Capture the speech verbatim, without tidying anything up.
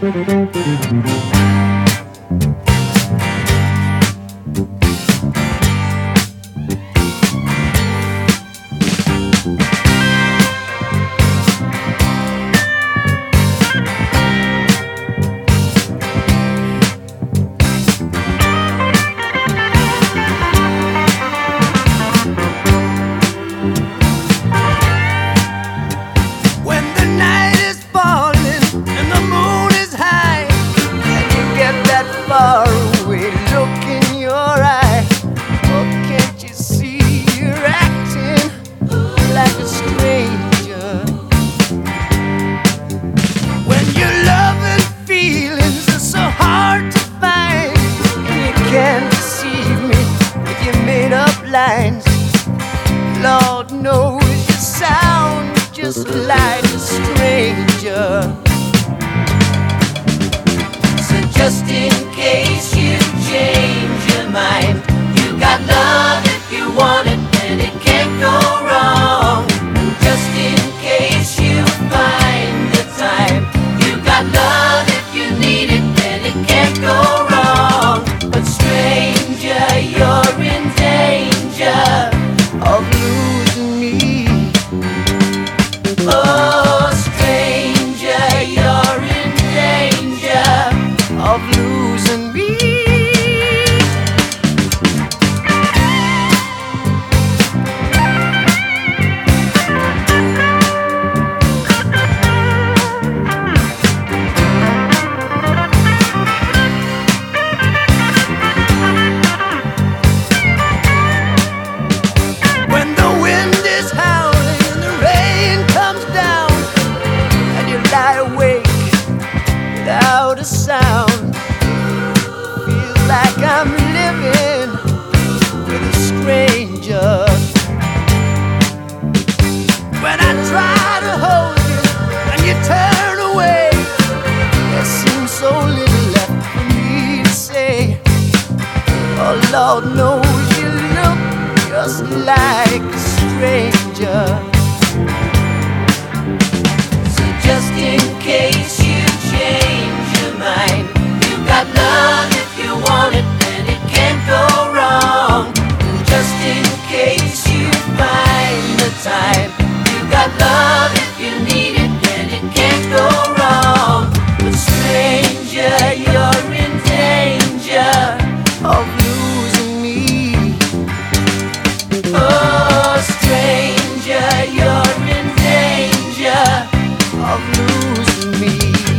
Far away look in your eye. Oh, can't you see you're acting like a stranger? When your love and feelings are so hard to find, and you can't deceive me with your made up lines. Lord knows you sound just like a stranger. Just in case you change your mind, you got love if you want it, and it can't go wrong. Just in case you find the time, you got love if you need it, and it can't go wrong. But stranger, you're in danger of losing me. Oh, stranger, you're in danger of losing me. When the wind is howling and the rain comes down, and you lie awake without a sound, like I'm living with a stranger. When I try to hold you and you turn away, there seems so little left for me to say. Oh, Lord knows you look just like a stranger. So just in case you change your mind, you got love if you want it, and it can't go wrong. Just in case you find the time, you got love if you need it, and it can't go wrong. But stranger, you're in danger of losing me. Oh, stranger, you're in danger of losing me.